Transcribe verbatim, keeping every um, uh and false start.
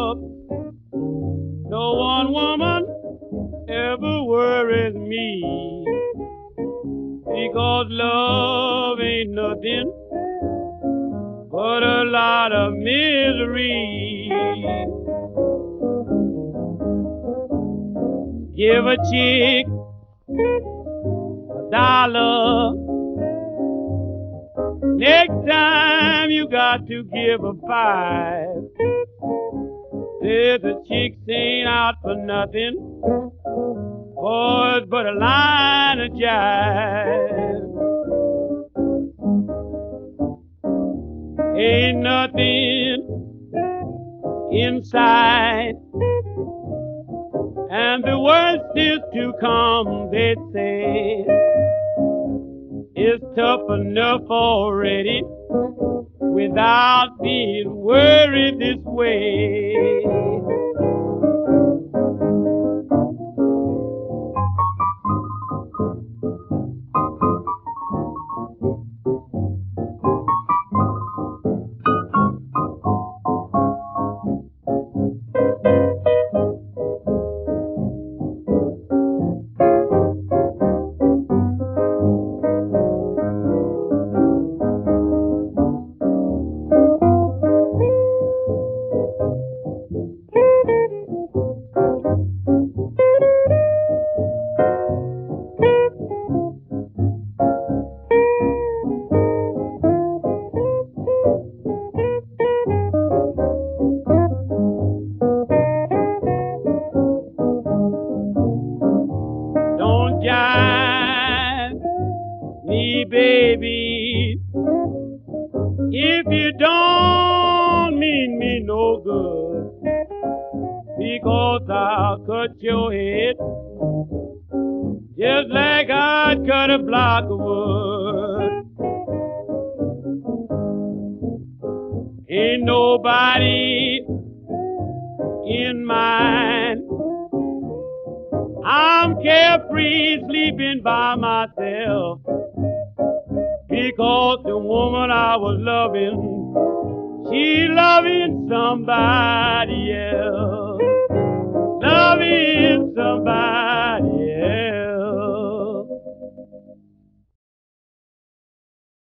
love. No one woman ever worries me, because love ain't nothing but a lot of misery. Give a chick a dollar, next time you got to give a five. Says the chicks ain't out for nothing, boys, but a line of jive. Ain't nothing inside, and the worst is to come, they say. It's tough enough already without being worried this way. Me, baby, if you don't mean me no good, because I'll cut your head just like I'd cut a block of wood. Ain't nobody in mine, I'm carefree sleeping by myself, because the woman I was loving, she loving somebody else, loving somebody